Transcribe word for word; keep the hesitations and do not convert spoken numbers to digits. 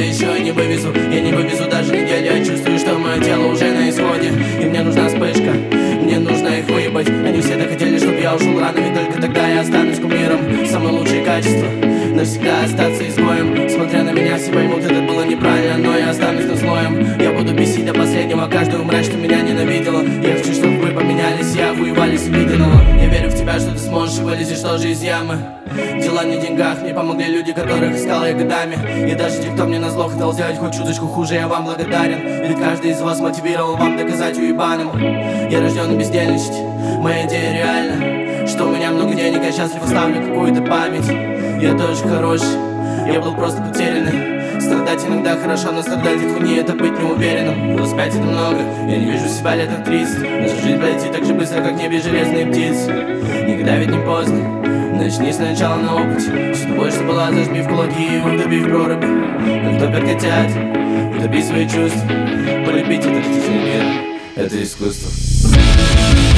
еще и не вывезу. Я не вывезу даже неделю, я чувствую, что мое тело уже на исходе. И мне нужна вспышка, мне нужно их выебать. Они все так хотели, чтобы я ушел рано, ведь только тогда я останусь кумиром. Самые лучшие качества навсегда остаться изгоем. Смотря на меня, все поймут, это было неправильно, но я останусь на злоем. Я буду бесить до последнего каждую мразь, что меня ненавидела. Я хочу, чтобы вы поменялись, я охуевались увиденного. Я верю в тебя, что ты сможешь и вылезешь тоже из ямы. Дела не в деньгах, мне помогли люди, которых искал я годами. И даже те, кто мне назло хотел сделать хоть чуточку хуже, я вам благодарен. Ведь каждый из вас мотивировал вам доказать уебаному. Я рожден на бездельничать, моя идея реальна. Что у меня много денег, я счастлив оставлю какую-то память. Я тоже хороший, я был просто потерянный. Страдать иногда хорошо, но страдать от хуйни — это быть неуверенным. двадцать пять — это много, я не вижу себя лет от тридцать. Наша жизнь пройти так же быстро, как в небе железные птицы. Никогда ведь не поздно, начни сначала на опыте. Все тобой, что была, зажми в кулаки и утопи в проруби. Как топят котят, утопи свои чувства. Полюбить этот птичий мир — это искусство.